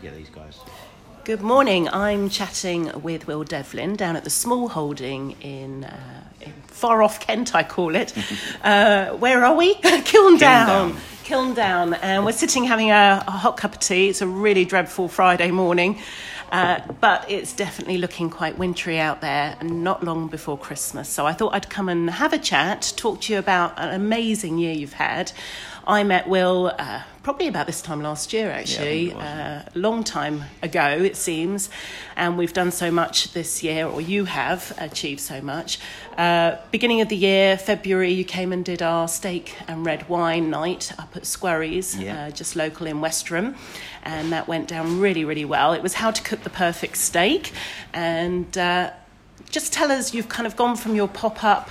together, these guys. Good morning. I'm chatting with Will Devlin down at the small holding in far off Kent, I call it. Where are we? Kiln Down. And we're sitting having a hot cup of tea. It's a really dreadful Friday morning, but it's definitely looking quite wintry out there and not long before Christmas. So I thought I'd come and have a chat, talk to you about an amazing year you've had. I met Will probably about this time last year, actually, a long time ago, it seems. And we've done so much this year, or you have achieved so much. Beginning of the year, February, you came and did our steak and red wine night up at Squarries, just local in Westerham. And that went down really, really well. It was how to cook the perfect steak. And just tell us, you've kind of gone from your pop-up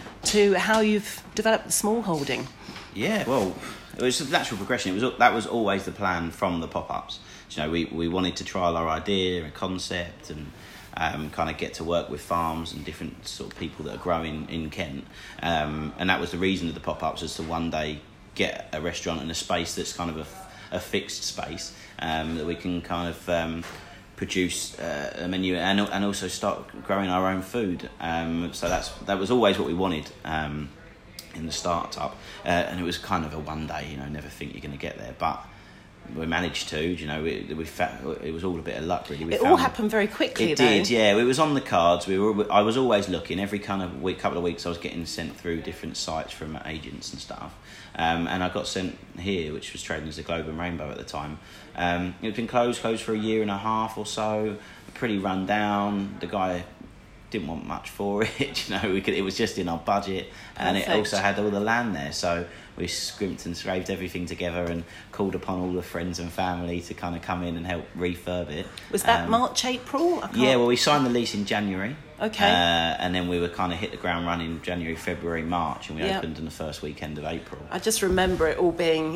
to how you've developed the small holding. Yeah, well, it was a natural progression. That was always the plan from the pop-ups. You know, we wanted to trial our idea and concept and kind of get to work with farms and different sort of people that are growing in Kent. And that was the reason of the pop-ups, was to one day get a restaurant in a space that's kind of a fixed space, that we can kind of produce a menu and also start growing our own food. So that was always what we wanted. In the start-up, and it was kind of a one day, never think you're going to get there, but we managed to. We found, it was all a bit of luck, really. All happened very quickly. It did, yeah. It was on the cards. I was always looking. Every kind of couple of weeks, I was getting sent through different sites from agents and stuff. And I got sent here, which was trading as the Globe and Rainbow at the time. It had been closed for a year and a half or so. Pretty run down. The guy didn't want much for it, it was just in our budget. And Perfect. It also had all the land there, so we scrimped and scraped everything together and called upon all the friends and family to kind of come in and help refurb it. Was that March, April? Yeah, well, we signed the lease in January. Okay. And then we were kind of hit the ground running January, February, March, and we opened in the first weekend of April. I just remember it all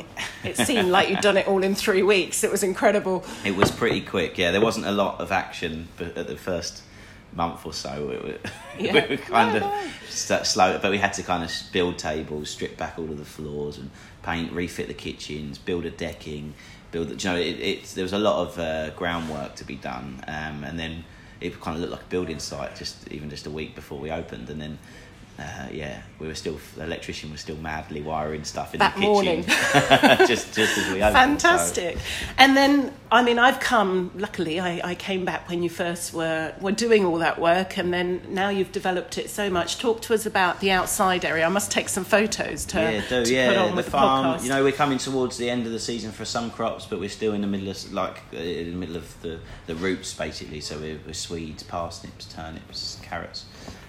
it seemed like you'd done it all in 3 weeks. It was incredible. It was pretty quick, yeah. There wasn't a lot of action at the first month or so. We were kind of slow, but we had to kind of build tables, strip back all of the floors and paint, refit the kitchens, build a decking, there was a lot of groundwork to be done, and then it kind of looked like a building site just a week before we opened. And then the electrician was still madly wiring stuff in that the kitchen. Morning. just as we opened. Fantastic. So. And then, I've come, luckily, I came back when you first were doing all that work, and then now you've developed it so much. Talk to us about the outside area. I must take some photos to put on with the farm. podcast. We're coming towards the end of the season for some crops, but we're still in the middle of the roots, basically. So we're Swedes, parsnips, turnips, carrots.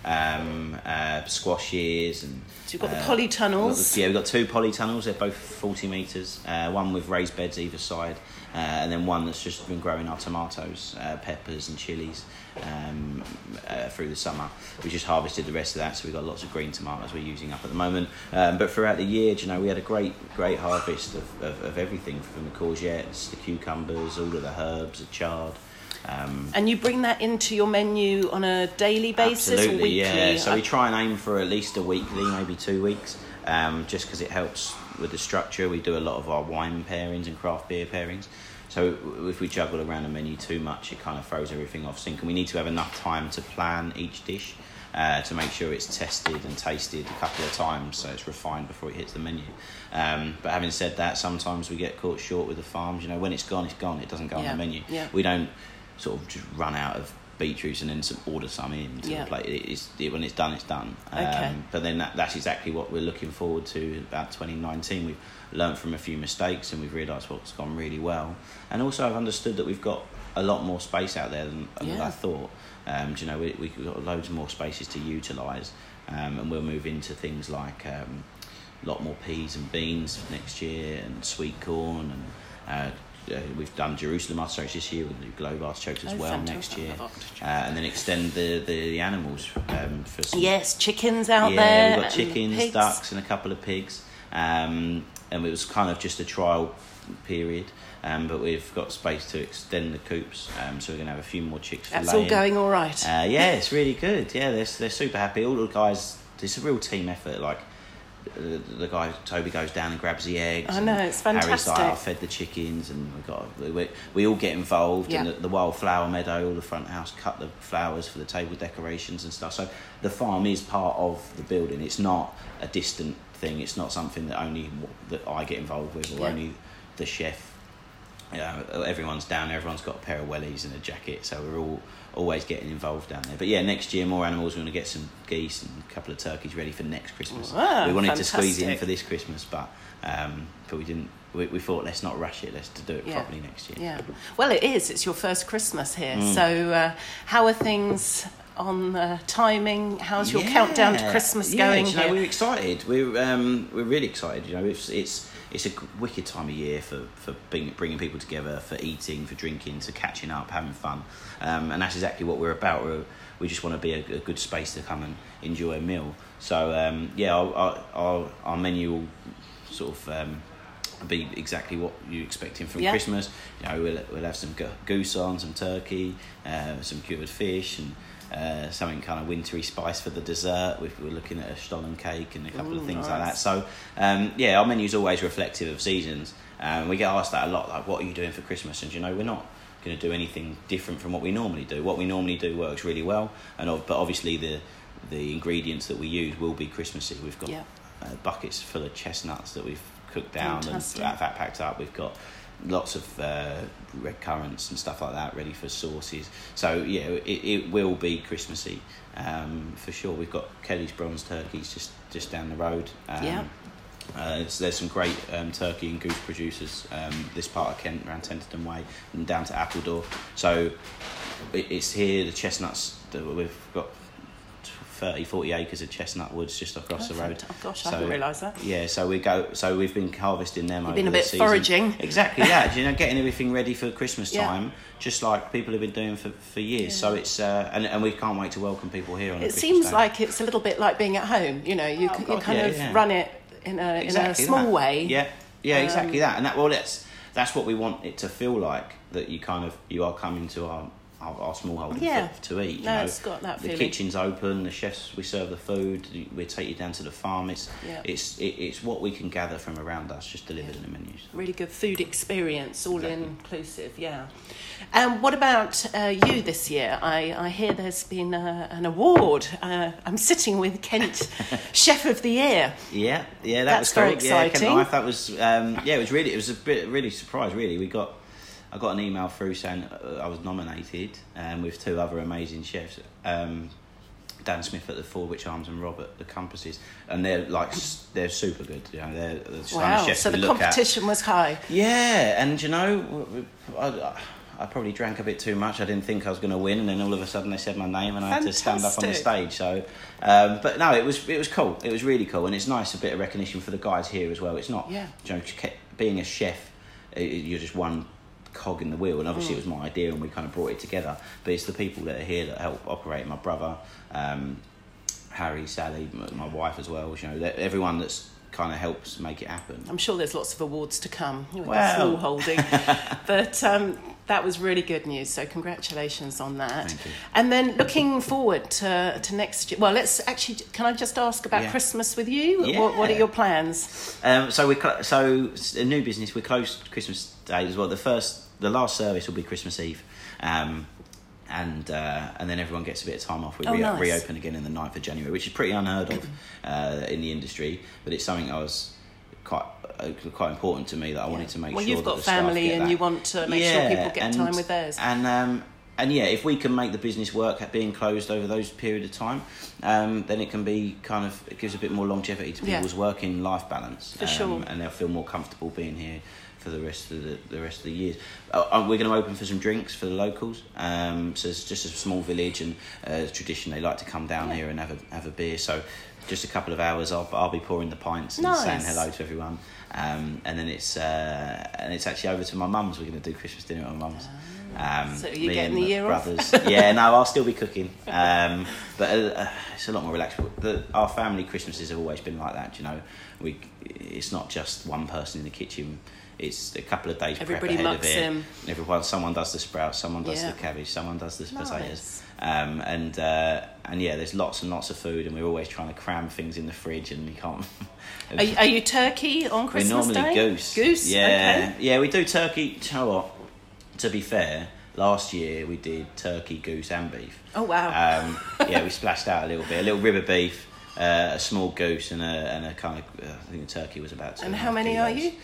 Squashes and so you've got the polytunnels. We've got 2 polytunnels. They're both 40 metres. One with raised beds either side, and then one that's just been growing our tomatoes, peppers and chilies through the summer. We just harvested the rest of that, so we've got lots of green tomatoes we're using up at the moment. But throughout the year, we had a great harvest of everything, from the courgettes, the cucumbers, all of the herbs, the chard. And you bring that into your menu on a daily basis? Absolutely, or weekly? Yeah. So we try and aim for at least a weekly, maybe 2 weeks, just because it helps with the structure. We do a lot of our wine pairings and craft beer pairings. So if we juggle around the menu too much, it kind of throws everything off sync. And we need to have enough time to plan each dish, to make sure it's tested and tasted a couple of times, so it's refined before it hits the menu. But having said that, sometimes we get caught short with the farms. When it's gone, it's gone. It doesn't go on the menu. Yeah. We don't sort of just run out of beetroots and then order some in to the plate. When it's done, it's done. Okay. But then that's exactly what we're looking forward to about 2019. We've learned from a few mistakes and we've realised what's gone really well. And also I've understood that we've got a lot more space out there than I thought. We've got loads more spaces to utilise, and we'll move into things like a lot more peas and beans next year, and sweet corn, and we've done Jerusalem artichokes this year. We'll do Globe artichokes as well next year, and then extend the animals for some. Yes, chickens out there. Yeah, we've got chickens, ducks, and a couple of pigs. And it was kind of just a trial period, but we've got space to extend the coops, so we're going to have a few more chicks for laying. That's all going all right. Yeah, it's really good. Yeah, they're super happy. All the guys, it's a real team effort. the guy Toby goes down and grabs the eggs. I know, it's fantastic. Harry's like, I fed the chickens, and we all get involved in the wildflower meadow, all the front house, cut the flowers for the table decorations and stuff. So the farm is part of the building. It's not a distant thing. It's not something that only that I get involved with, or only the chef. Everyone's down there. Everyone's got a pair of wellies and a jacket, so we're all always getting involved down there. But yeah, next year more animals. We're going to get some geese and a couple of turkeys ready for next Christmas. Wow, we wanted fantastic. to squeeze it in for this Christmas, but we didn't. We thought, let's not rush it. Let's do it properly next year. Yeah. Well, it is. It's your first Christmas here. So how are things on timing? How's your countdown to Christmas going here? We're excited. We're really excited. It's a wicked time of year for bringing people together, for eating, for drinking, to catching up, having fun, and that's exactly what we're about. We just want to be a good space to come and enjoy a meal. So our menu will sort of be exactly what you're expecting from Christmas. We'll have some goose on, some turkey, some cured fish, and something kind of wintry spice for the dessert. We're looking at a stollen cake and a couple of things like that. So our menu's always reflective of seasons. We get asked that a lot, like, what are you doing for Christmas? And we're not going to do anything different from what we normally do. What we normally do works really well, but obviously the ingredients that we use will be Christmassy. We've got buckets full of chestnuts that we've cooked down and fat packed up. We've got lots of red currants and stuff like that ready for sauces. So it will be Christmassy for sure. We've got Kelly's Bronze Turkeys just down the road. There's some great turkey and goose producers this part of Kent, around Tenterden Way and down to Appledore. So it's here. The chestnuts that we've got 30-40 acres of chestnut woods just across the road. Oh gosh, I didn't realise that. Yeah, so we've been harvesting them. You've over been a the bit season. foraging. Exactly that. Getting everything ready for Christmas time, just like people have been doing for years. Yeah. So it's and we can't wait to welcome people here on. It seems like it's a little bit like being at home. You kind of run it in a small way. Yeah, exactly that. And that's what we want it to feel like. That you are coming to our small holding to eat. It's got that feeling. The kitchen's open, the chefs, we serve the food, we take you down to the farm. It's what we can gather from around us, just delivered in the menus. Really good food experience, all inclusive, And what about you this year? I hear there's been an award. I'm sitting with Kent Chef of the Year. Yeah, that That's was cool. very exciting. Kent Life, that was it was a bit really surprised. Really, I got an email through saying I was nominated, with two other amazing chefs, Dan Smith at the Forwich Arms and Rob at the Compasses, and they're super good. They're the kind of chefs so the competition was high. Yeah, and I probably drank a bit too much. I didn't think I was going to win, and then all of a sudden they said my name, and I had to stand up on the stage. So, but no, it was cool. It was really cool, and it's nice, a bit of recognition for the guys here as well. It's not, being a chef, you're just one cog in the wheel, and obviously it was my idea, and we kind of brought it together. But it's the people that are here that help operate. My brother, Harry, Sally, my wife as well. Everyone that's kind of helps make it happen. I'm sure there's lots of awards to come. Small holding, but that was really good news. So congratulations on that. Thank you. And then looking forward to next year. Well, can I just ask about Christmas with you? Yeah. What are your plans? So a new business. We're closed Christmas Day as well. The last service will be Christmas Eve. And then everyone gets a bit of time off. We reopen again in the 9th of January, which is pretty unheard of in the industry, but it's something I was quite important to me, that I wanted to make sure. Well, you've that got the family, staff get and that. you want to make sure people get time with theirs. And if we can make the business work at being closed over those period of time, then it can be it gives a bit more longevity to people's working life balance. For sure. And they'll feel more comfortable being here for the rest of the years. We're going to open for some drinks for the locals. So it's just a small village, and tradition, they like to come down here and have a beer. So just a couple of hours, I'll be pouring the pints and saying hello to everyone. And then it's actually over to my mum's. We're going to do Christmas dinner at my mum's. So you're getting the year brothers. off? I'll still be cooking. But it's a lot more relaxed. Our family Christmases have always been like that. It's not just one person in the kitchen. it's a couple of days Everybody prep ahead of mucks it. in. Someone does the sprouts, someone does Yeah. the cabbage, someone does the Nice. potatoes, and yeah, there's lots and lots of food, and we're always trying to cram things in the fridge, and you can't. Are you turkey on We're Christmas normally Day? goose. Goose. Yeah, Okay. yeah, we do turkey. Do you know what? To be fair, last year we did turkey, goose, and beef. Oh wow. Yeah, we splashed out a little rib of beef, a small goose, and a kind of I think the turkey was about 2.5 And how many are you?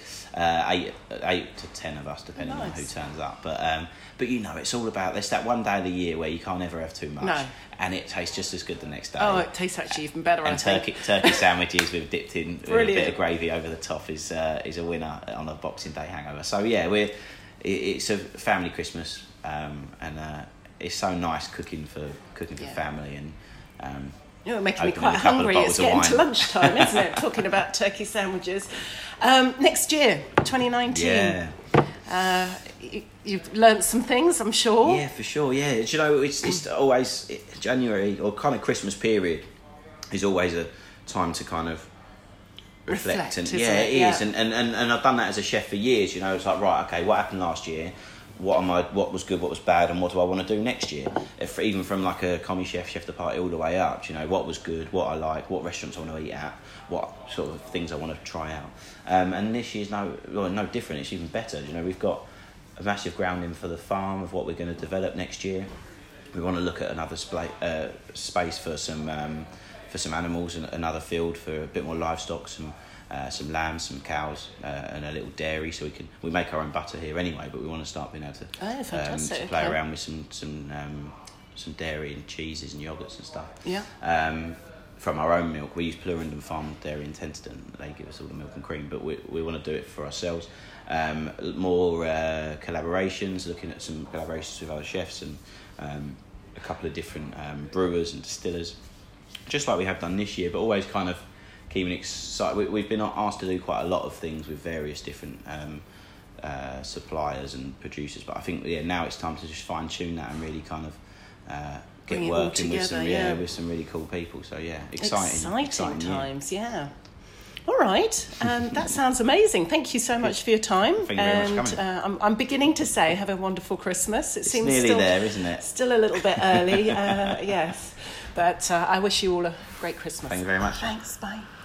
8 to 10 of us, depending on who Nice. turns up. But you know, it's all about there's that one day of the year where you can't ever have too much, No. and it tastes just as good the next day. Oh, it tastes actually even better. I And think. turkey sandwiches with dipped in with a Brilliant. bit of gravy over the top is a winner on a Boxing Day hangover. So yeah, it's a family Christmas, and it's so nice cooking for Yeah. family and. You're making me Opening quite a couple of hungry. bottles It's of getting to wine. lunchtime, isn't it? Talking about turkey sandwiches. Next year, 2019. Yeah. You've learnt some things, I'm sure. Yeah, for sure. Yeah, do you know, it's always January or kind of Christmas period is always a time to kind of reflect, and isn't yeah, it? it is. Yeah. And I've done that as a chef for years. You know, it's like, right, okay, what happened last year? What was good, what was bad, and what do I want to do next year? Even from like a commis chef de partie all the way up, you know, what was good, what I like, what restaurants I want to eat at, what sort of things I want to try out. And this year's no different. It's even better. You know, we've got a massive grounding for the farm of what we're going to develop next year. We want to look at another space for some animals, and another field for a bit more livestock, some lambs, some cows, and a little dairy. So we make our own butter here anyway, but we want to start being able to, fantastic. to play Okay. around with some dairy and cheeses and yogurts and stuff. Yeah. From our own milk, we use Plurendon Farm Dairy in Tenterden. They give us all the milk and cream, but we want to do it for ourselves. More collaborations, looking at some collaborations with other chefs and a couple of different brewers and distillers, just like we have done this year, but always kind of keeping excited. We've been asked to do quite a lot of things with various different suppliers and producers, but I think now it's time to just fine tune that and really kind of get Bring it all working with together, with some really cool people. So yeah, Exciting year. times, yeah. All right, that sounds amazing. Thank you so much for your time. Thank you very much for coming. I'm beginning to say, have a wonderful Christmas. It seems nearly still there, isn't it? Still a little bit early, yes. But I wish you all a great Christmas. Thank you very much. Thanks, bye.